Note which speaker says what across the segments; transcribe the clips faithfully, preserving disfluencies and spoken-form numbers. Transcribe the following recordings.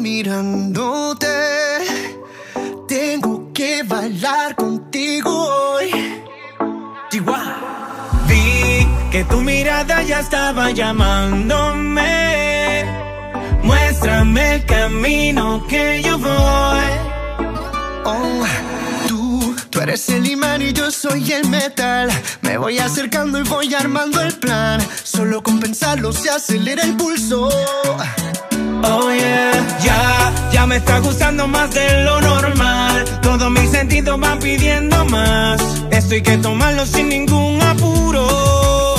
Speaker 1: mirándote. Tengo que bailar contigo hoy.
Speaker 2: Chihuahua. Vi que tu mirada ya estaba llamándome. Muéstrame el camino que yo voy.
Speaker 1: Oh, tú, tú eres el imán y yo soy el metal. Me voy acercando y voy armando el plan. Solo con pensarlo se acelera el pulso.
Speaker 2: Oh yeah, ya, ya me está gustando más de lo normal. Todos mis sentidos van pidiendo más. Esto hay que tomarlo sin ningún apuro.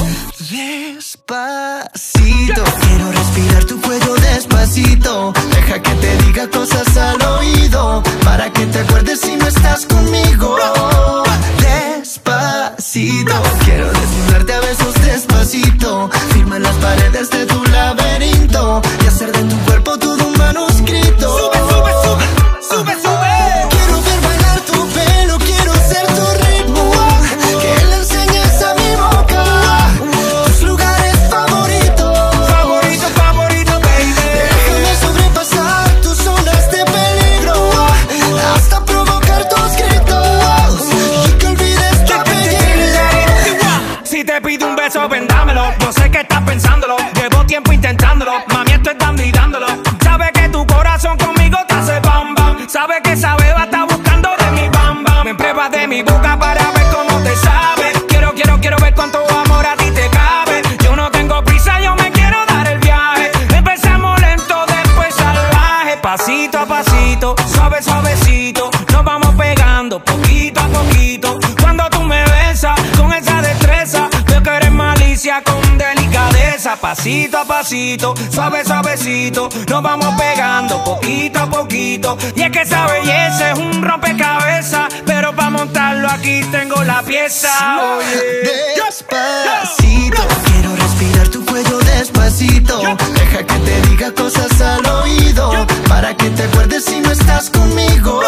Speaker 1: Despacito, quiero respirar tu cuello despacito. Deja que te diga cosas al oído, para que te acuerdes si no estás conmigo. Despacito, quiero desnudarte a besos despacito. Firma en las paredes de tu laberinto y hacer de tu cuerpo todo un manuscrito.
Speaker 2: Sube, sube, sube, sube, sube.
Speaker 1: Quiero ver bailar tu pelo, quiero ser tu ritmo. Que le enseñes a mi boca tus lugares favoritos.
Speaker 2: Favorito, favorito, baby.
Speaker 1: Déjame sobrepasar tus zonas de peligro, hasta provocar tus gritos y que olvides tu apellido.
Speaker 2: Si te pido un beso, ven dámelo. Yo sé que estás pensándolo, llevo tiempo intentándolo. Mami, esto es dando y dándolo. Sabe que tu corazón conmigo te hace bam bam. Sabe que esa beba está buscando de mi bam bam. Me pruebas de mi boca para ver cómo te sabe. Quiero, quiero, quiero ver cuánto amor a ti te cabe. Yo no tengo prisa, yo me quiero dar el viaje. Empezamos lento, después salvaje. Pasito a pasito, suave, suavecito. Nos vamos pegando poquito a poquito. Cuando tú me besas con esa destreza, veo que eres malicia con delicadeza. Pasito a pasito, suave, suavecito. Nos vamos pegando poquito a poquito. Y es que esa belleza es un rompecabezas, pero para montarlo aquí tengo la pieza.
Speaker 1: Despacito, quiero respirar tu cuello despacito. Deja que te diga cosas al oído, para que te acuerdes si no estás conmigo.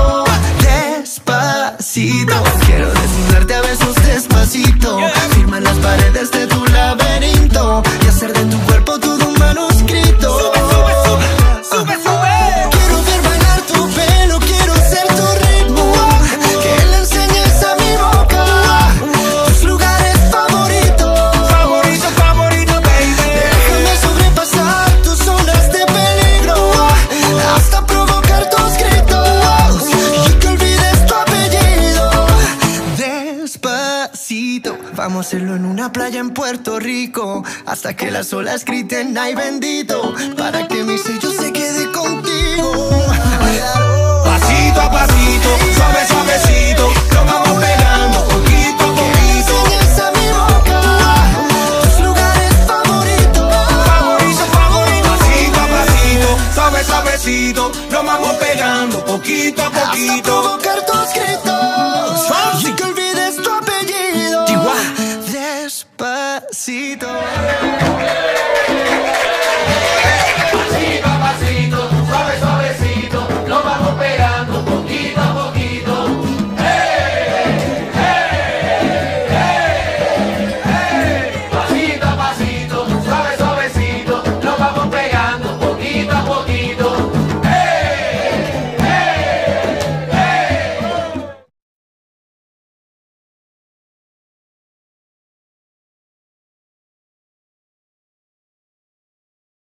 Speaker 1: Despacito, quiero desnudarte a besos despacito. Firma en las paredes de tu laberinto y hacer de tu cuerpo todo un manuscrito.
Speaker 2: Sube, sube, sube, sube, sube.
Speaker 1: Quiero ver bailar tu pelo, quiero ser tu ritmo. Que le enseñes a mi boca tus lugares favoritos.
Speaker 2: Favorito, favorito, baby.
Speaker 1: Déjame sobrepasar tus zonas de peligro, hasta provocar tus gritos y que olvides tu apellido. Despacito, vamos a hacerlo en una playa en Puerto Rico, hasta que las olas griten ay bendito, para que mi sello se quede contigo.
Speaker 2: Pasito a pasito, suave, suavecito. Nos vamos pegando poquito a poquito.
Speaker 1: Enseñas a mi boca tus lugares favoritos.
Speaker 2: Favorito, favorito. Pasito a pasito, suave, suavecito. Nos vamos pegando poquito a
Speaker 1: Hasta
Speaker 2: poquito.
Speaker 1: provocar tus